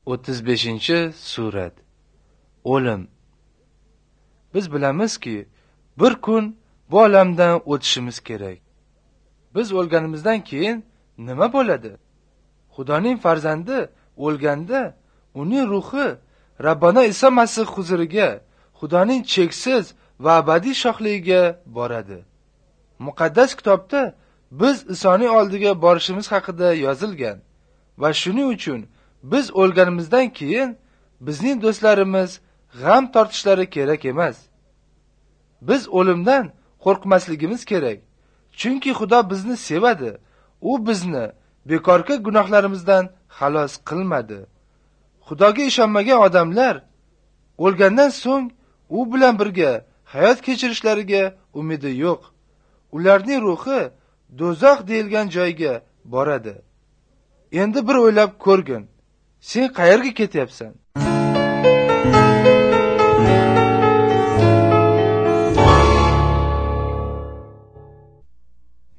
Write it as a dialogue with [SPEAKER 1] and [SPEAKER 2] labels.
[SPEAKER 1] 35-surat. O'lim. Biz bilamizki, bir kun bu olamdan o'tishimiz kerak. Biz o'lganimizdan keyin nima bo'ladi? Xudoning farzandi o'lganda uning ruhi Rabbona Iso Masih huzuriga, Xudoning cheksiz va abadiy shohligiga boradi. Muqaddas kitobda biz Isoning oldiga borishimiz haqida yozilgan va shuning uchun biz o'lganimizdan keyin bizning do'stlarimiz g'am tortishlari kerak emas. Biz o'limdan qo'rqmasligimiz kerak. Chunki Xudo bizni sevadi. U bizni bekorga gunohlarimizdan xalos qilmadi. Xudoga ishonmagan odamlar o'lgandan so'ng u bilan birga hayot kechirishlariga umidi yo'q. Ularning ruhi do'zax deyilgan joyga boradi. Endi bir o'ylab ko'rgin. Sen qayerga ketyapsan?